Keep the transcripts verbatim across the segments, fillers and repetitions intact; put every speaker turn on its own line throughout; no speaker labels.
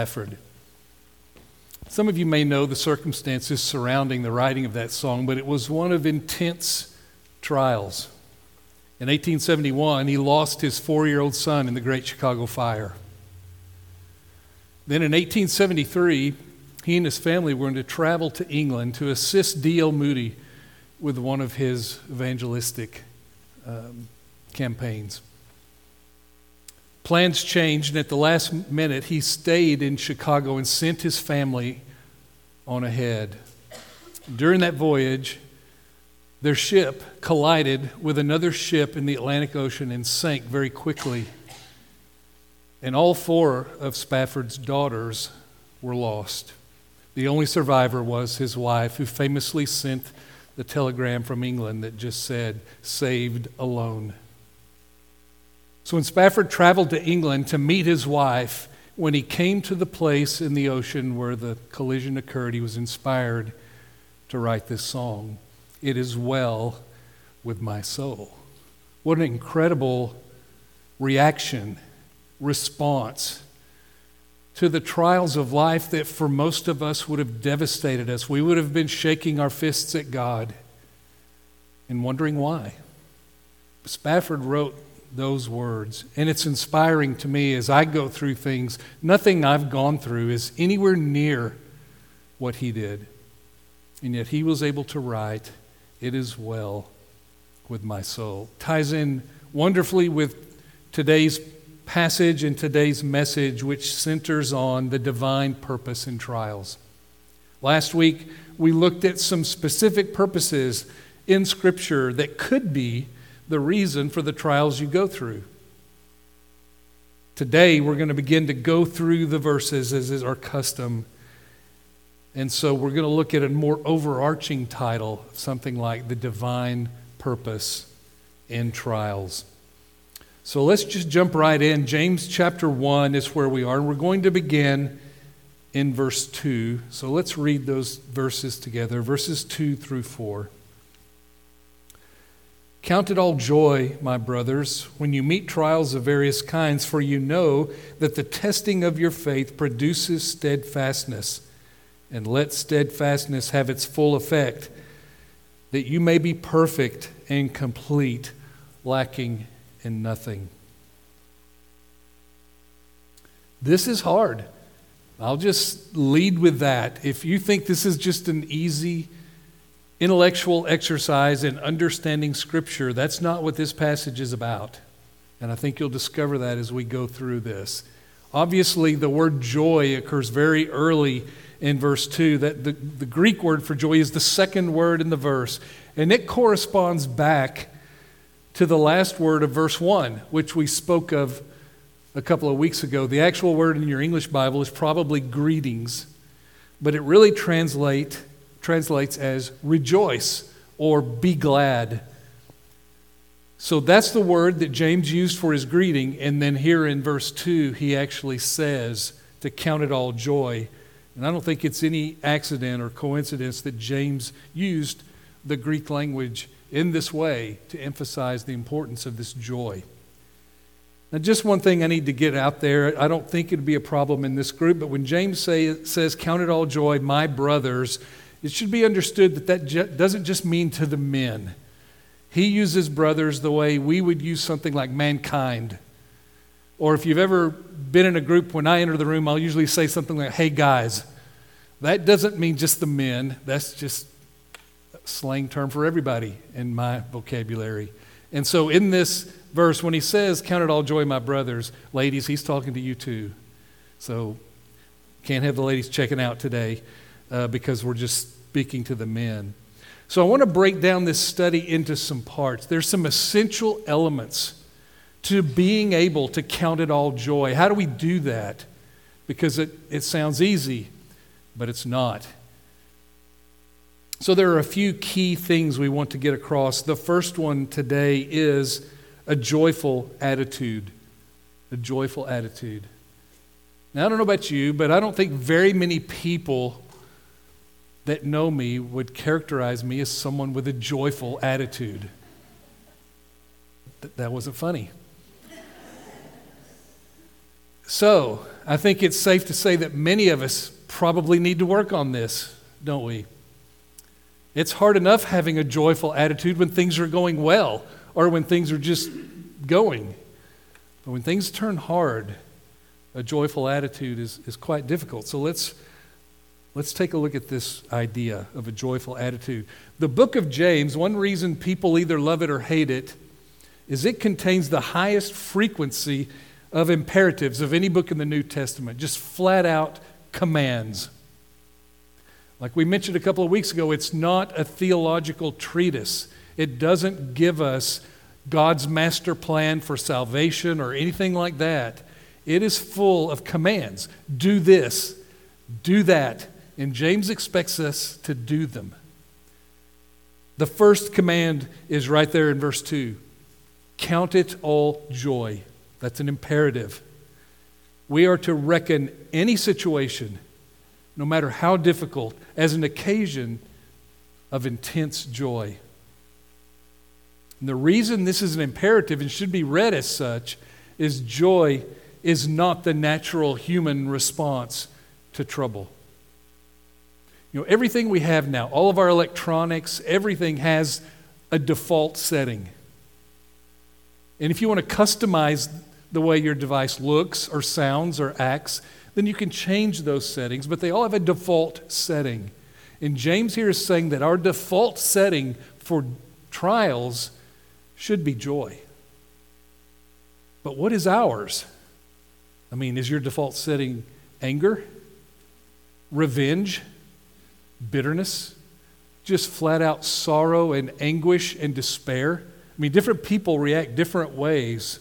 Spafford. Some of you may know the circumstances surrounding the writing of that song, but it was one of intense trials. In eighteen seventy-one, he lost his four-year-old son in the Great Chicago Fire. Then in eighteen seventy-three, he and his family were going to travel to England to assist D L Moody with one of his evangelistic um, campaigns. Plans changed, and at the last minute, he stayed in Chicago and sent his family on ahead. During that voyage, their ship collided with another ship in the Atlantic Ocean and sank very quickly. And all four of Spafford's daughters were lost. The only survivor was his wife, who famously sent the telegram from England that just said, "Saved alone." So when Spafford traveled to England to meet his wife, when he came to the place in the ocean where the collision occurred, he was inspired to write this song, "It is well with my soul." What an incredible reaction, response to the trials of life that for most of us would have devastated us. We would have been shaking our fists at God and wondering why. Spafford wrote those words, and it's inspiring to me as I go through things. Nothing I've gone through is anywhere near what he did, and yet he was able to write, "It is well with my soul." Ties in wonderfully with today's passage and today's message, which centers on the divine purpose in trials. Last week, we looked at some specific purposes in Scripture that could be the reason for the trials you go through. Today, we're going to begin to go through the verses as is our custom. And so we're going to look at a more overarching title, something like the divine purpose in trials. So let's just jump right in. James chapter one is where we are, and we're going to begin in verse two. So let's read those verses together, verses two through four. "Count it all joy, my brothers, when you meet trials of various kinds, for you know that the testing of your faith produces steadfastness. And let steadfastness have its full effect, that you may be perfect and complete, lacking in nothing." This is hard. I'll just lead with that. If you think this is just an easy intellectual exercise in understanding Scripture, that's not what this passage is about. And I think you'll discover that as we go through this. Obviously, the word joy occurs very early in verse two. That the, the Greek word for joy is the second word in the verse. And it corresponds back to the last word of verse one, which we spoke of a couple of weeks ago. The actual word in your English Bible is probably greetings, but it really translate, translates as rejoice or be glad. So that's the word that James used for his greeting, and then here in verse two, he actually says to count it all joy. And I don't think it's any accident or coincidence that James used the Greek language in this way to emphasize the importance of this joy. Now, just one thing I need to get out there. I don't think it'd be a problem in this group, but when James say, says, "Count it all joy, my brothers," it should be understood that that ju- doesn't just mean to the men. He uses brothers the way we would use something like mankind. Or if you've ever been in a group, when I enter the room, I'll usually say something like, "Hey guys." That doesn't mean just the men. That's just slang term for everybody in my vocabulary. And so in this verse, when he says, "Count it all joy, my brothers," ladies, he's talking to you too. So can't have the ladies checking out today uh, because we're just speaking to the men. So I want to break down this study into some parts. There's some essential elements to being able to count it all joy. How do we do that? Because it, it sounds easy, but it's not. So there are a few key things we want to get across. The first one today is a joyful attitude. A joyful attitude. Now, I don't know about you, but I don't think very many people that know me would characterize me as someone with a joyful attitude. Th- that wasn't funny. So, I think it's safe to say that many of us probably need to work on this, don't we? It's hard enough having a joyful attitude when things are going well or when things are just going. But when things turn hard, a joyful attitude is, is quite difficult. So let's let's take a look at this idea of a joyful attitude. The book of James, one reason people either love it or hate it, is it contains the highest frequency of imperatives of any book in the New Testament, just flat out commands. Like we mentioned a couple of weeks ago, it's not a theological treatise. It doesn't give us God's master plan for salvation or anything like that. It is full of commands. Do this, do that. And James expects us to do them. The first command is right there in verse two. Count it all joy. That's an imperative. We are to reckon any situation, no matter how difficult, as an occasion of intense joy. And the reason this is an imperative and should be read as such is joy is not the natural human response to trouble. You know, everything we have now, all of our electronics, everything has a default setting. And if you want to customize the way your device looks or sounds or acts, then you can change those settings, but they all have a default setting. And James here is saying that our default setting for trials should be joy. But what is ours? I mean, is your default setting anger, revenge, bitterness, just flat out sorrow and anguish and despair? I mean, different people react different ways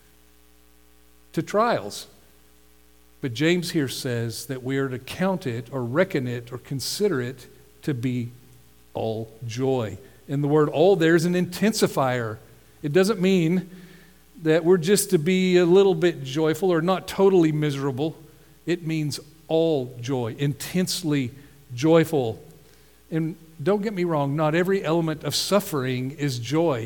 to trials. But James here says that we are to count it or reckon it or consider it to be all joy. And the word all there is an intensifier. It doesn't mean that we're just to be a little bit joyful or not totally miserable. It means all joy, intensely joyful. And don't get me wrong, not every element of suffering is joy.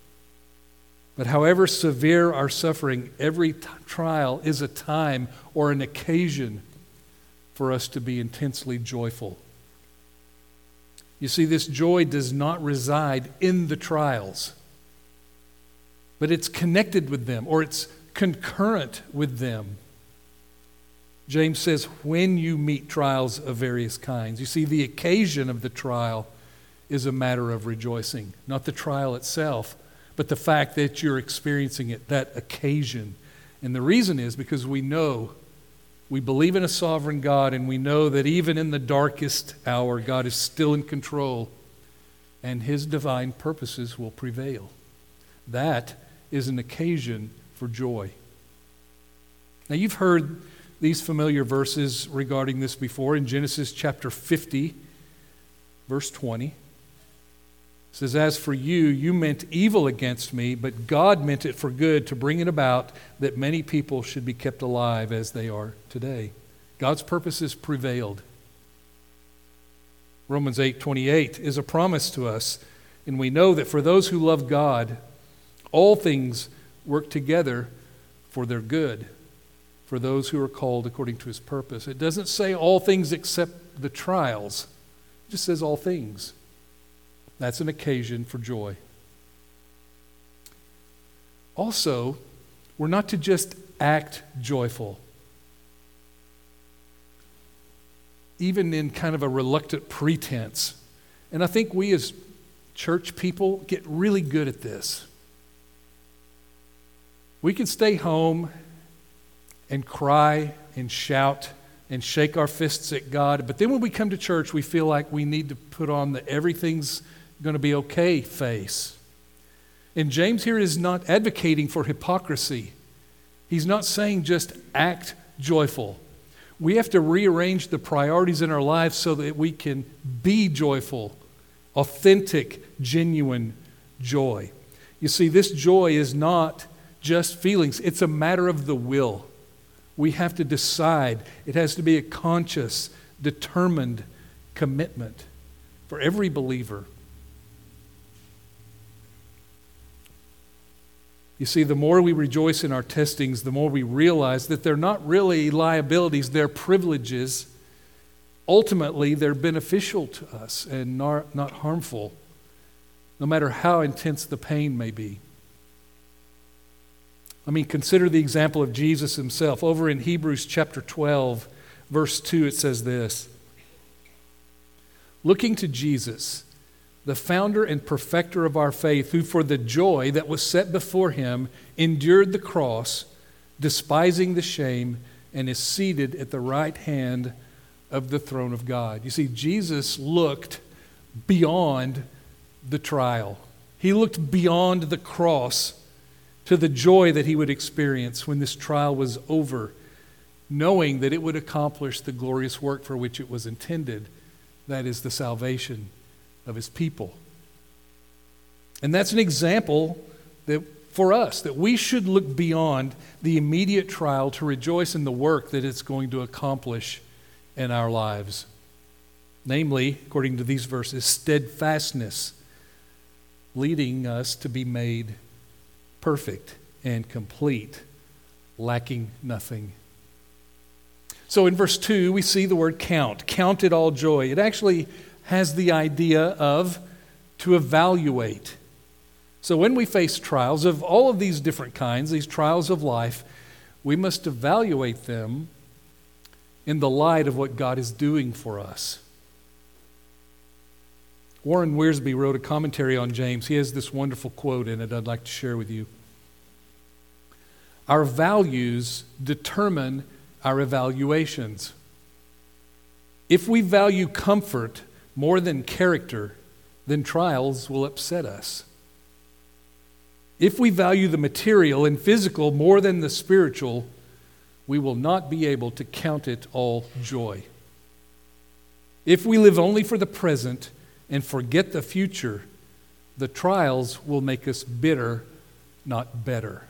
But however severe our suffering, every t- trial is a time or an occasion for us to be intensely joyful. You see, this joy does not reside in the trials, but it's connected with them, or it's concurrent with them. James says, when you meet trials of various kinds, you see, the occasion of the trial is a matter of rejoicing, not the trial itself, but the fact that you're experiencing it, that occasion. And the reason is because we know, we believe in a sovereign God, and we know that even in the darkest hour, God is still in control, and His divine purposes will prevail. That is an occasion for joy. Now, you've heard these familiar verses regarding this before in Genesis chapter fifty, verse twenty. It says, as for you, you meant evil against me, but God meant it for good to bring it about that many people should be kept alive as they are today. God's purposes prevailed. Romans eight twenty-eight is a promise to us, and we know that for those who love God, all things work together for their good, for those who are called according to His purpose. It doesn't say all things except the trials. It just says all things. That's an occasion for joy. Also, we're not to just act joyful, even in kind of a reluctant pretense. And I think we as church people get really good at this. We can stay home and cry and shout and shake our fists at God, but then when we come to church, we feel like we need to put on the everything's going to be okay face. And James here is not advocating for hypocrisy. He's not saying just act joyful. We have to rearrange the priorities in our lives so that we can be joyful, authentic, genuine joy. You see, this joy is not just feelings. It's a matter of the will. We have to decide. It has to be a conscious, determined commitment for every believer. You see, the more we rejoice in our testings, the more we realize that they're not really liabilities, they're privileges. Ultimately, they're beneficial to us and not, not harmful, no matter how intense the pain may be. I mean, consider the example of Jesus himself. Over in Hebrews chapter twelve, verse two, it says this: looking to Jesus, the founder and perfecter of our faith, who for the joy that was set before him endured the cross, despising the shame, and is seated at the right hand of the throne of God. You see, Jesus looked beyond the trial. He looked beyond the cross to the joy that he would experience when this trial was over, knowing that it would accomplish the glorious work for which it was intended, that is, the salvation of his people. And that's an example that for us, that we should look beyond the immediate trial to rejoice in the work that it's going to accomplish in our lives. Namely, according to these verses, steadfastness, leading us to be made perfect and complete, lacking nothing. So in verse two, we see the word count. Count it all joy. It actually has the idea of to evaluate. So when we face trials of all of these different kinds, these trials of life, we must evaluate them in the light of what God is doing for us. Warren Wiersbe wrote a commentary on James. He has this wonderful quote in it I'd like to share with you. Our values determine our evaluations. If we value comfort more than character, then trials will upset us. If we value the material and physical more than the spiritual, we will not be able to count it all joy. If we live only for the present and forget the future, the trials will make us bitter, not better.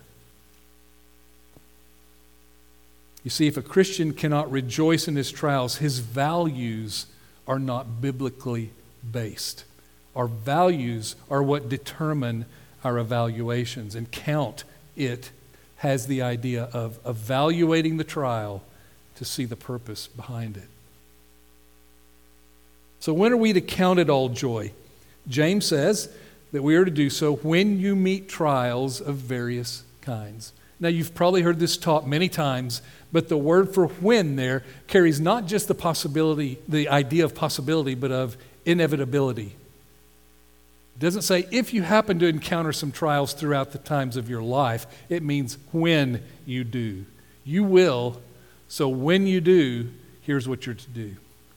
You see, if a Christian cannot rejoice in his trials, his values are not biblically based. Our values are what determine our evaluations, and count it has the idea of evaluating the trial to see the purpose behind it. So when are we to count it all joy? James says that we are to do so when you meet trials of various kinds. Now, you've probably heard this taught many times, but the word for when there carries not just the possibility, the idea of possibility, but of inevitability. It doesn't say if you happen to encounter some trials throughout the times of your life. It means when you do. You will, so when you do, here's what you're to do.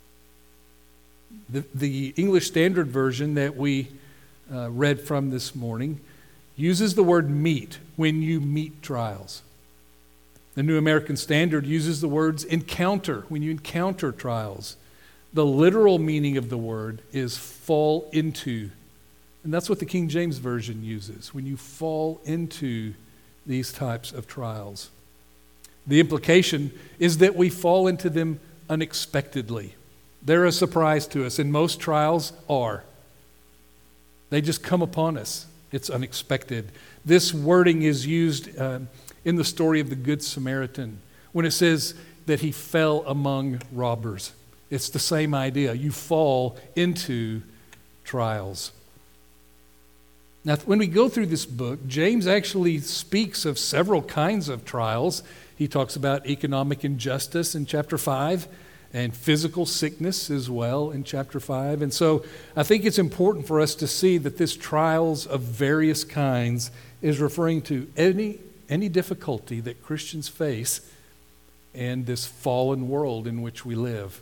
The, the English Standard Version that we uh, read from this morning uses the word meet, when you meet trials. The New American Standard uses the words encounter, when you encounter trials. The literal meaning of the word is fall into. And that's what the King James Version uses, when you fall into these types of trials. The implication is that we fall into them unexpectedly. They're a surprise to us, and most trials are. They just come upon us. It's unexpected. This wording is used uh, in the story of the Good Samaritan when it says that he fell among robbers. It's the same idea. You fall into trials. Now, when we go through this book, James actually speaks of several kinds of trials. He talks about economic injustice in chapter five, and physical sickness as well in chapter five. And so I think it's important for us to see that this trials of various kinds is referring to any, any difficulty that Christians face in this fallen world in which we live.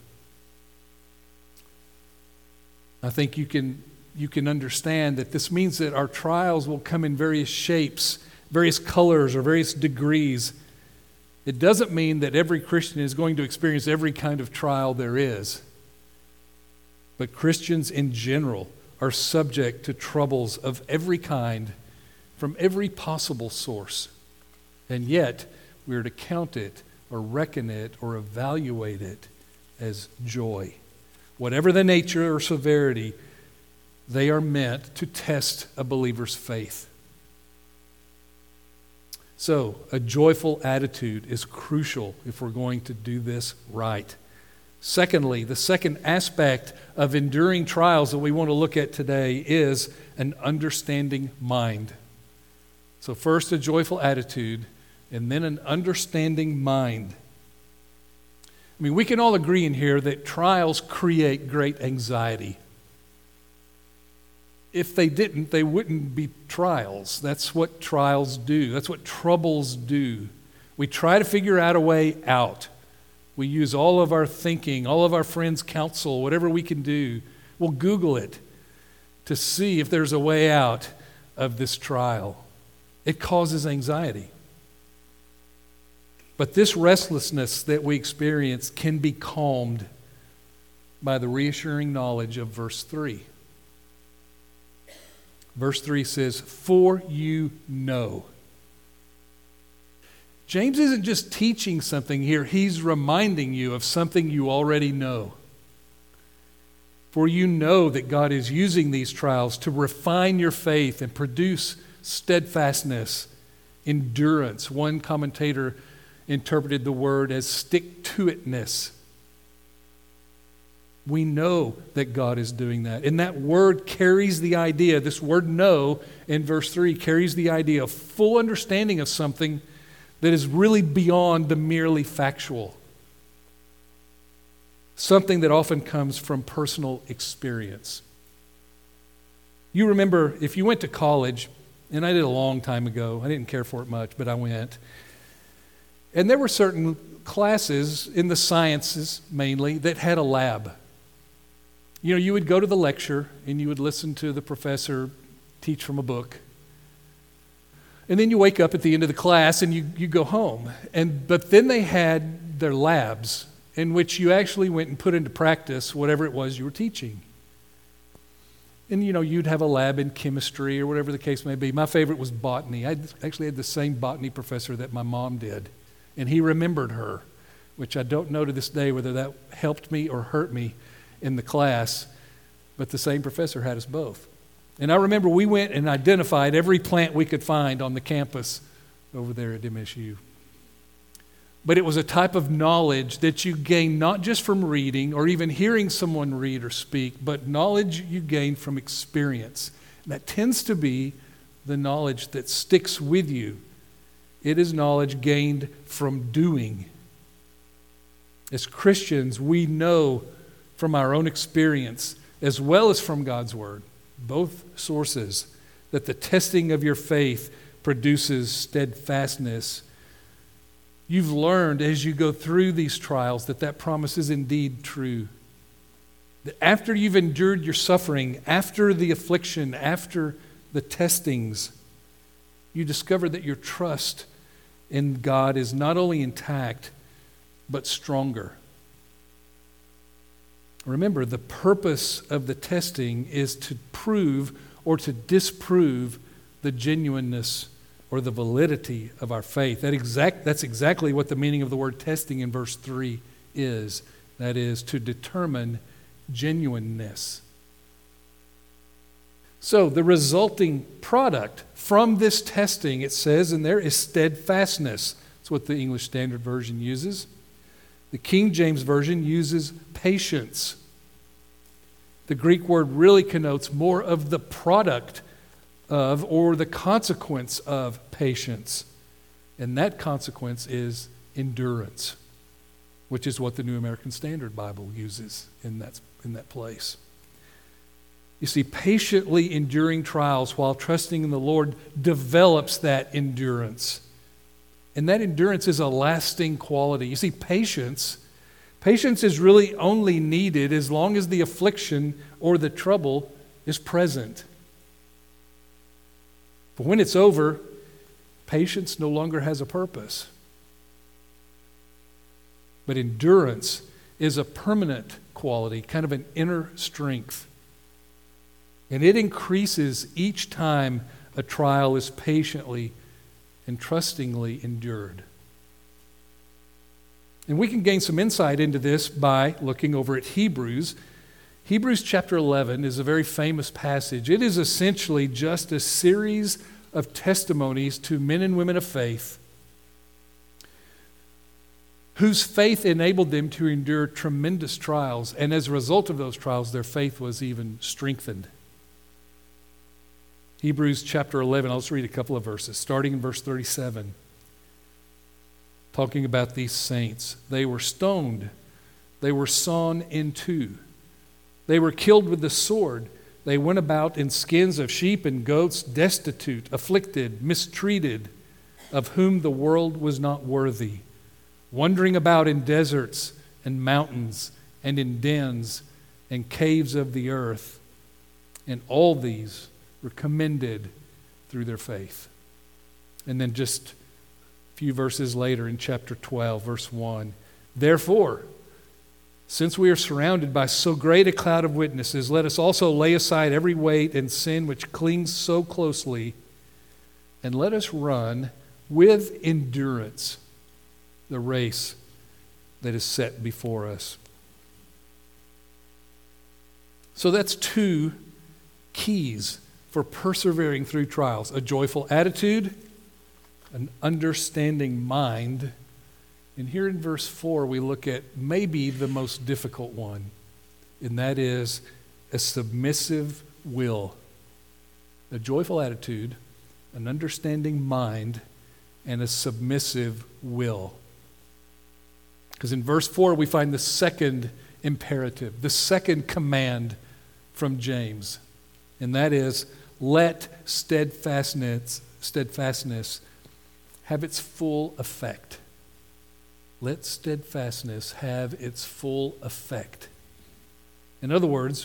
I think you can, you can understand that this means that our trials will come in various shapes, various colors, or various degrees. It doesn't mean that every Christian is going to experience every kind of trial there is. But Christians in general are subject to troubles of every kind from every possible source. And yet, we are to count it or reckon it or evaluate it as joy. Whatever the nature or severity, they are meant to test a believer's faith. So, a joyful attitude is crucial if we're going to do this right. Secondly, the second aspect of enduring trials that we want to look at today is an understanding mind. So, first, a joyful attitude, and then an understanding mind. I mean, we can all agree in here that trials create great anxiety. If they didn't, they wouldn't be trials. That's what trials do. That's what troubles do. We try to figure out a way out. We use all of our thinking, all of our friends' counsel, whatever we can do. We'll Google it to see if there's a way out of this trial. It causes anxiety. But this restlessness that we experience can be calmed by the reassuring knowledge of verse three. Verse three says, "For you know." James isn't just teaching something here, he's reminding you of something you already know. For you know that God is using these trials to refine your faith and produce steadfastness, endurance. One commentator interpreted the word as stick-to-itness. We know that God is doing that. And that word carries the idea, this word know in verse three carries the idea of full understanding of something that is really beyond the merely factual. Something that often comes from personal experience. You remember, if you went to college, and I did a long time ago, I didn't care for it much, but I went. And there were certain classes in the sciences mainly that had a lab. You know, you would go to the lecture and you would listen to the professor teach from a book. And then you wake up at the end of the class and you, you go home. And but then they had their labs in which you actually went and put into practice whatever it was you were teaching. And, you know, you'd have a lab in chemistry or whatever the case may be. My favorite was botany. I actually had the same botany professor that my mom did. And he remembered her, which I don't know to this day whether that helped me or hurt me in the class, but the same professor had us both. And I remember we went and identified every plant we could find on the campus over there at M S U. But it was a type of knowledge that you gain not just from reading or even hearing someone read or speak, but knowledge you gain from experience. And that tends to be the knowledge that sticks with you. It is knowledge gained from doing. As Christians, we know from our own experience, as well as from God's Word, both sources, that the testing of your faith produces steadfastness. You've learned as you go through these trials that that promise is indeed true. That after you've endured your suffering, after the affliction, after the testings, you discover that your trust in God is not only intact, but stronger. Remember, the purpose of the testing is to prove or to disprove the genuineness or the validity of our faith. That exact, that's exactly what the meaning of the word testing in verse three is. That is, to determine genuineness. So the resulting product from this testing, it says in there, is steadfastness. That's what the English Standard Version uses. The King James Version uses patience. The Greek word really connotes more of the product of or the consequence of patience. And that consequence is endurance, which is what the New American Standard Bible uses in that, in that place. You see, patiently enduring trials while trusting in the Lord develops that endurance. And that endurance is a lasting quality. You see, patience, patience is really only needed as long as the affliction or the trouble is present. But when it's over, patience no longer has a purpose. But endurance is a permanent quality, kind of an inner strength. And it increases each time a trial is patiently and trustingly endured. And we can gain some insight into this by looking over at Hebrews. Hebrews chapter eleven is a very famous passage. It is essentially just a series of testimonies to men and women of faith whose faith enabled them to endure tremendous trials, and as a result of those trials, their faith was even strengthened. Hebrews chapter eleven, I'll just read a couple of verses, starting in verse thirty-seven, talking about these saints. They were stoned, they were sawn in two, they were killed with the sword. They went about in skins of sheep and goats, destitute, afflicted, mistreated, of whom the world was not worthy, wandering about in deserts and mountains and in dens and caves of the earth. And all these were commended through their faith. And then just a few verses later in chapter twelve, verse one, therefore, since we are surrounded by so great a cloud of witnesses, let us also lay aside every weight and sin which clings so closely, and let us run with endurance the race that is set before us. So that's two keys for persevering through trials: a joyful attitude, an understanding mind. And here in verse four, we look at maybe the most difficult one, and that is a submissive will. A joyful attitude, an understanding mind, and a submissive will. Because in verse four, we find the second imperative, the second command from James, and that is, let steadfastness, steadfastness have its full effect. Let steadfastness have its full effect. In other words,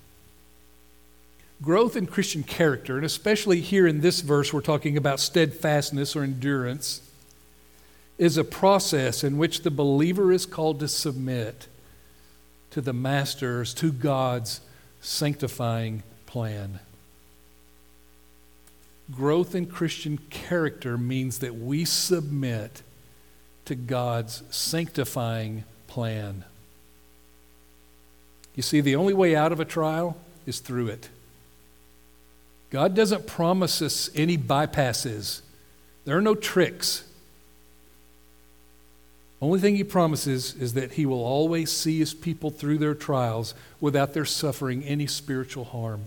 growth in Christian character, and especially here in this verse we're talking about steadfastness or endurance, is a process in which the believer is called to submit to the Master's, to God's sanctifying plan. Growth in Christian character means that we submit to God's sanctifying plan. You see, the only way out of a trial is through it. God doesn't promise us any bypasses. There are no tricks. Only thing He promises is that He will always see His people through their trials without their suffering any spiritual harm.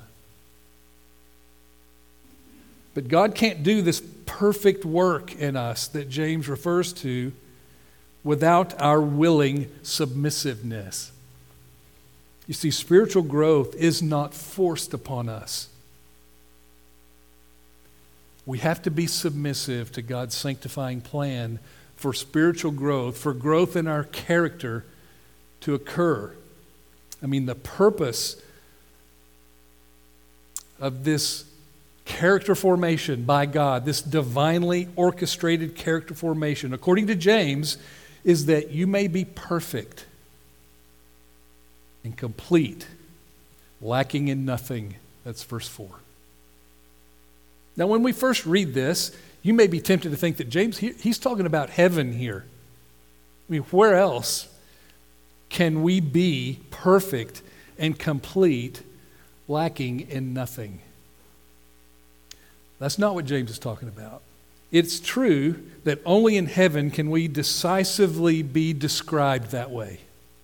But God can't do this perfect work in us that James refers to without our willing submissiveness. You see, spiritual growth is not forced upon us. We have to be submissive to God's sanctifying plan for spiritual growth, for growth in our character to occur. I mean, the purpose of this character formation by God, this divinely orchestrated character formation, according to James, is that you may be perfect and complete, lacking in nothing. That's verse four. Now, when we first read this, you may be tempted to think that James, he, he's talking about heaven here. I mean, where else can we be perfect and complete, lacking in nothing? That's not what James is talking about. It's true that only in heaven can we decisively be described that way.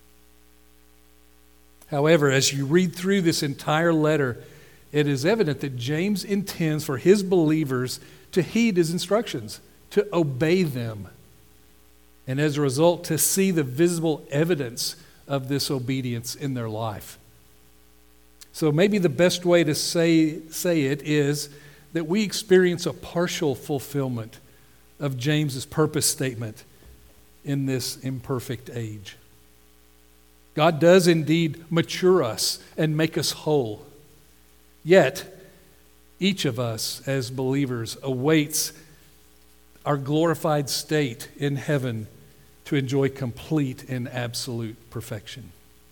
However, as you read through this entire letter, it is evident that James intends for his believers to heed his instructions, to obey them, and as a result, to see the visible evidence of this obedience in their life. So maybe the best way to say, say it is that we experience a partial fulfillment of James's purpose statement in this imperfect age. God does indeed mature us and make us whole. Yet, each of us as believers awaits our glorified state in heaven to enjoy complete and absolute perfection.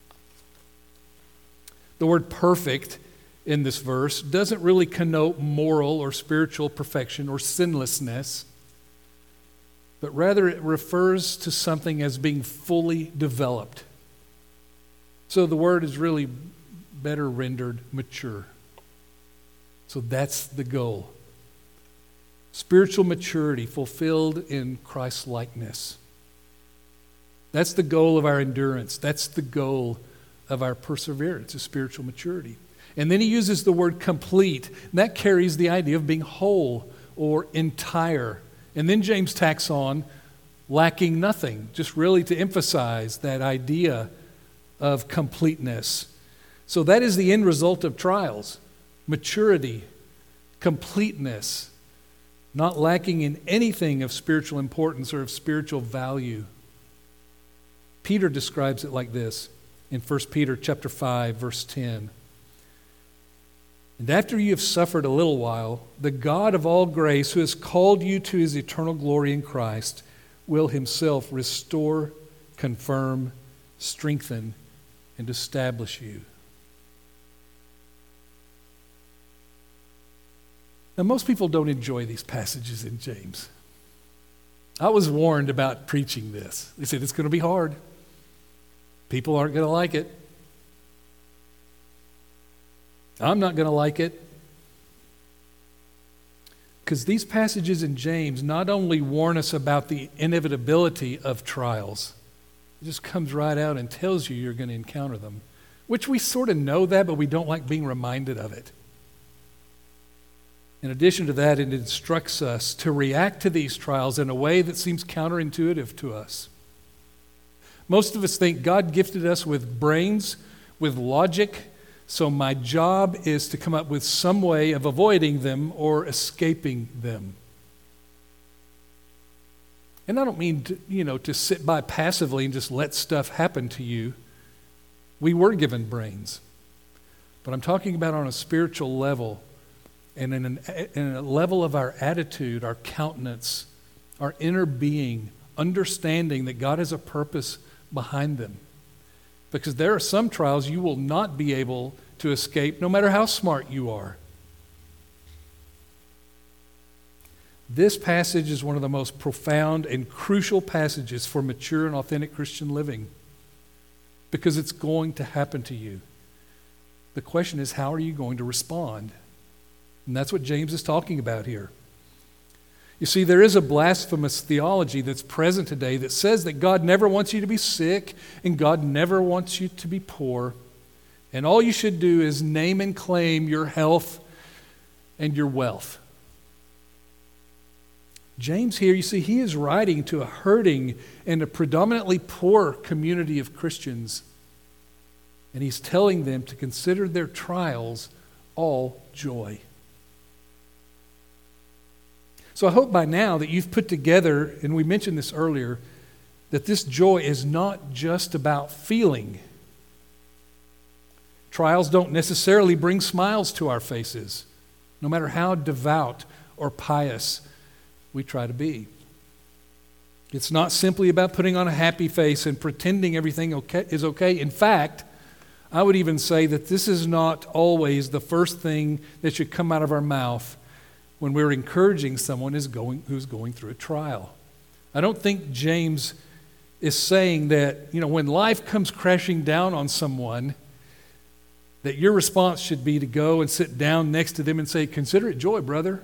The word perfect in this verse doesn't really connote moral or spiritual perfection or sinlessness, but rather it refers to something as being fully developed. So the word is really better rendered mature. So that's the goal. Spiritual maturity fulfilled in Christ's likeness. That's the goal of our endurance. That's the goal of our perseverance, of spiritual maturity. And then he uses the word complete, and that carries the idea of being whole or entire. And then James tacks on lacking nothing, just really to emphasize that idea of completeness. So that is the end result of trials: maturity, completeness, not lacking in anything of spiritual importance or of spiritual value. Peter describes it like this in First Peter chapter five, verse ten. And after you have suffered a little while, the God of all grace, who has called you to his eternal glory in Christ, will himself restore, confirm, strengthen, and establish you. Now, most people don't enjoy these passages in James. I was warned about preaching this. They said it's going to be hard. People aren't going to like it. I'm not going to like it. Because these passages in James not only warn us about the inevitability of trials, it just comes right out and tells you you're going to encounter them, which we sort of know that, but we don't like being reminded of it. In addition to that, it instructs us to react to these trials in a way that seems counterintuitive to us. Most of us think God gifted us with brains, with logic, so my job is to come up with some way of avoiding them or escaping them. And I don't mean to, you know, to sit by passively and just let stuff happen to you. We were given brains. But I'm talking about on a spiritual level, and in, an, in a level of our attitude, our countenance, our inner being, understanding that God has a purpose behind them. Because there are some trials you will not be able to escape, no matter how smart you are. This passage is one of the most profound and crucial passages for mature and authentic Christian living, because it's going to happen to you. The question is, how are you going to respond? And that's what James is talking about here. You see, there is a blasphemous theology that's present today that says that God never wants you to be sick and God never wants you to be poor. And all you should do is name and claim your health and your wealth. James here, you see, he is writing to a hurting and a predominantly poor community of Christians. And he's telling them to consider their trials all joy. So I hope by now that you've put together, and we mentioned this earlier, that this joy is not just about feeling. Trials don't necessarily bring smiles to our faces, no matter how devout or pious we try to be. It's not simply about putting on a happy face and pretending everything okay, is okay. In fact, I would even say that this is not always the first thing that should come out of our mouth when we're encouraging someone is going, who's going through a trial. I don't think James is saying that, you know, when life comes crashing down on someone, that your response should be to go and sit down next to them and say, "Consider it joy, brother."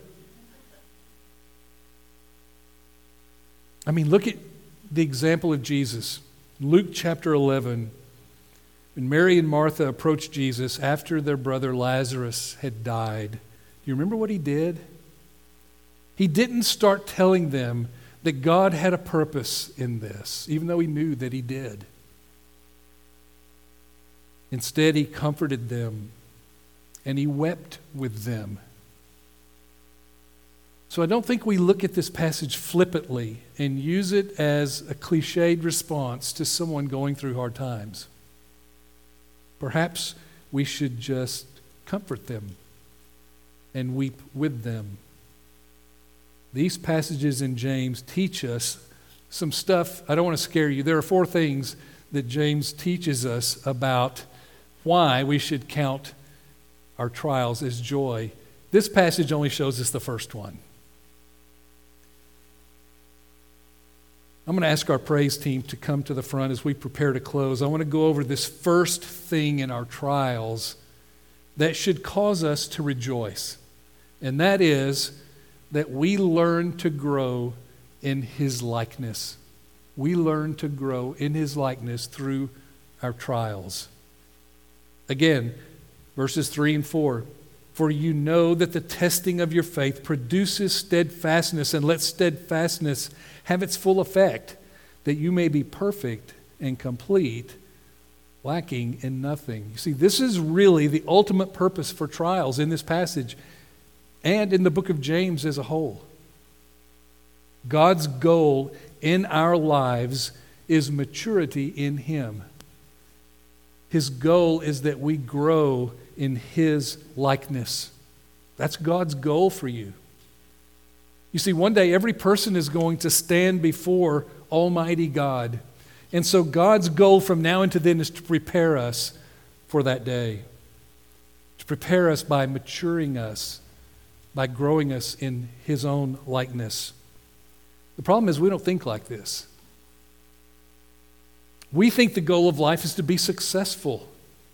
I mean, look at the example of Jesus. Luke chapter eleven, when Mary and Martha approached Jesus after their brother Lazarus had died. Do you remember what he did? He didn't start telling them that God had a purpose in this, even though he knew that he did. Instead, he comforted them and he wept with them. So I don't think we look at this passage flippantly and use it as a cliched response to someone going through hard times. Perhaps we should just comfort them and weep with them. These passages in James teach us some stuff. I don't want to scare you. There are four things that James teaches us about why we should count our trials as joy. This passage only shows us the first one. I'm going to ask our praise team to come to the front as we prepare to close. I want to go over this first thing in our trials that should cause us to rejoice, and that is that we learn to grow in His likeness. we learn to grow in his likeness through our trials. Again, verses three and four. For you know that the testing of your faith produces steadfastness, and let steadfastness have its full effect, that you may be perfect and complete, lacking in nothing. You see, this is really the ultimate purpose for trials in this passage and in the book of James as a whole. God's goal in our lives is maturity in him. His goal is that we grow in his likeness. That's God's goal for you. You see, one day every person is going to stand before Almighty God. And so God's goal from now into then is to prepare us for that day. To prepare us by maturing us, by growing us in his own likeness. The problem is we don't think like this. We think the goal of life is to be successful,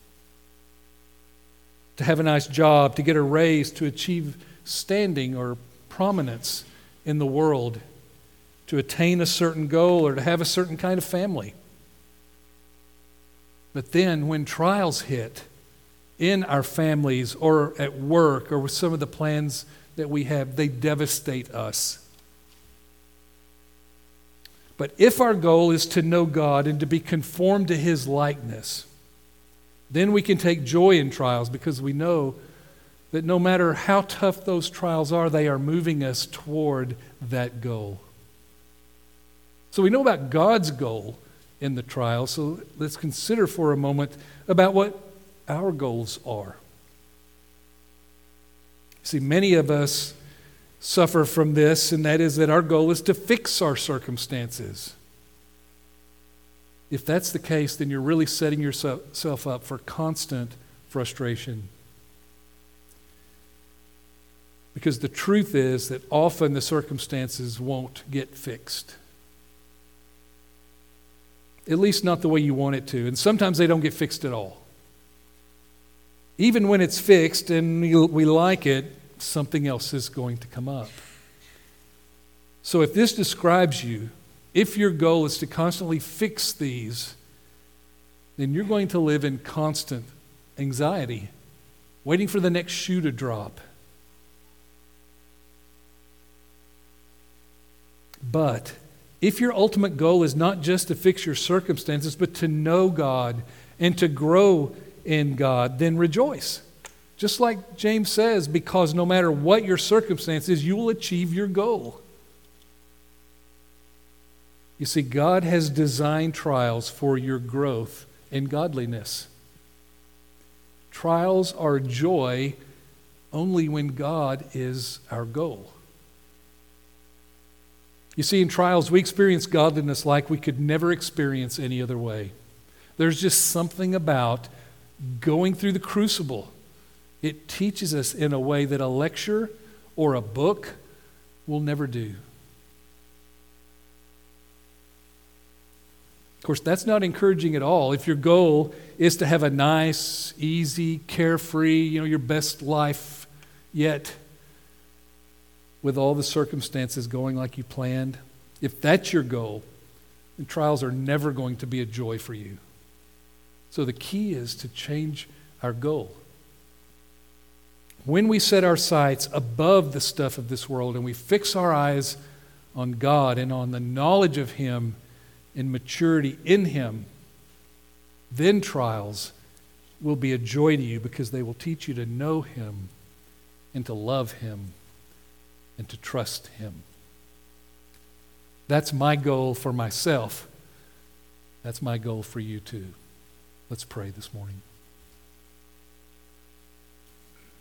to have a nice job, to get a raise, to achieve standing or prominence in the world, to attain a certain goal, or to have a certain kind of family. But then when trials hit in our families or at work or with some of the plans that we have, they devastate us. But if our goal is to know God and to be conformed to his likeness, then we can take joy in trials because we know that no matter how tough those trials are, they are moving us toward that goal. So we know about God's goal in the trial, so let's consider for a moment about what our goals are. See, many of us suffer from this, and that is that our goal is to fix our circumstances. If that's the case, then you're really setting yourself up for constant frustration. Because the truth is that often the circumstances won't get fixed. At least not the way you want it to. And sometimes they don't get fixed at all. Even when it's fixed and we like it, something else is going to come up. So if this describes you, if your goal is to constantly fix these, then you're going to live in constant anxiety, waiting for the next shoe to drop. But if your ultimate goal is not just to fix your circumstances, but to know God and to grow in God, then rejoice. Just like James says, because no matter what your circumstances, you will achieve your goal. You see, God has designed trials for your growth in godliness. Trials are joy only when God is our goal. You see, in trials, we experience godliness like we could never experience any other way. There's just something about going through the crucible. It teaches us in a way that a lecture or a book will never do. Of course, that's not encouraging at all. If your goal is to have a nice, easy, carefree, you know, your best life yet, with all the circumstances going like you planned, if that's your goal, then trials are never going to be a joy for you. So the key is to change our goal. When we set our sights above the stuff of this world and we fix our eyes on God and on the knowledge of Him and maturity in Him, then trials will be a joy to you because they will teach you to know Him and to love Him and to trust Him. That's my goal for myself. That's my goal for you too. Let's pray this morning.